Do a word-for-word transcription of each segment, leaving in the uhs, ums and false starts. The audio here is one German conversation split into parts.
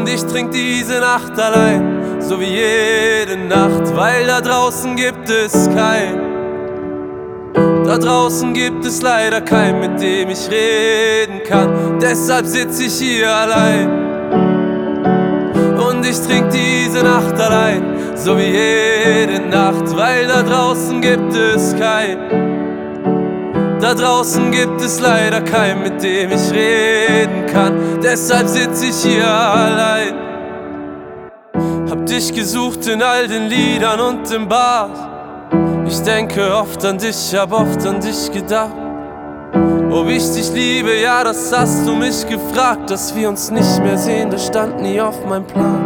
Und ich trink diese Nacht allein, so wie jede Nacht, weil da draußen gibt es keinen. Da draußen gibt es leider keinen, mit dem ich reden kann. Deshalb sitz ich hier allein. Und ich trink diese Nacht allein, so wie jede Nacht, weil da draußen gibt es keinen. Da draußen gibt es leider keinen, mit dem ich reden kann. Deshalb sitz ich hier allein. Hab dich gesucht in all den Liedern und im Bars. Ich denke oft an dich, hab oft an dich gedacht. Ob ich dich liebe, ja, das hast du mich gefragt. Dass wir uns nicht mehr sehen, das stand nie auf meinem Plan.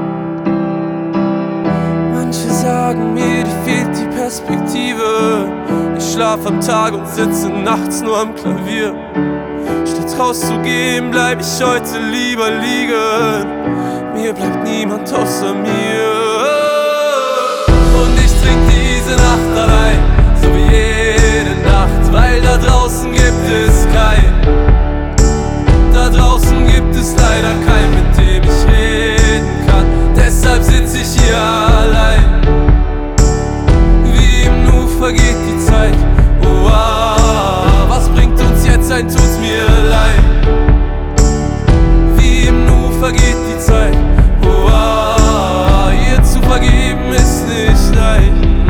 Manche sagen mir, dir fehlt die Perspektive. Ich schlaf am Tag und sitze nachts nur am Klavier. Statt rauszugehen, bleib ich heute lieber liegen. Mir bleibt niemand außer mir. Und ich trink diese Nacht allein, so wie jede Nacht, weil da draußen gibt es keinen. Da draußen gibt es leider keinen, mit dem ich reden kann. Deshalb sitz ich hier allein. Wie im Nu vergeht die Zeit. Oh, ah, was bringt uns jetzt ein, tut's mir leid. Wie im Nu vergeht die Zeit. Oh, ah, ihr zu vergeben ist nicht leicht.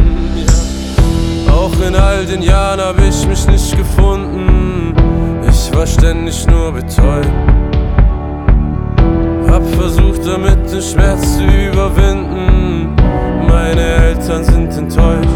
Auch in all den Jahren hab ich mich nicht gefunden. Ich war ständig nur betäubt. Hab versucht damit den Schmerz zu überwinden. Meine Eltern sind enttäuscht.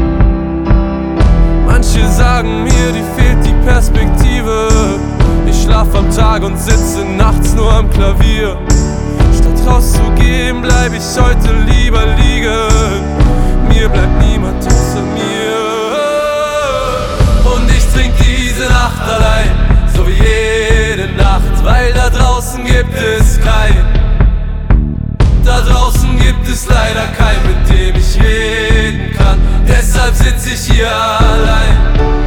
Manche sagen mir, dir fehlt die Perspektive. Ich schlaf am Tag und sitze nachts nur am Klavier. Statt rauszugehen, bleib ich heute lieber liegen. Mir bleibt niemand außer mir. Und ich trink diese Nacht allein, so wie jede Nacht, weil da draußen gibt es keinen. Da draußen gibt es leider keinen, mit dem ich reden kann. Deshalb sitz ich hier allein.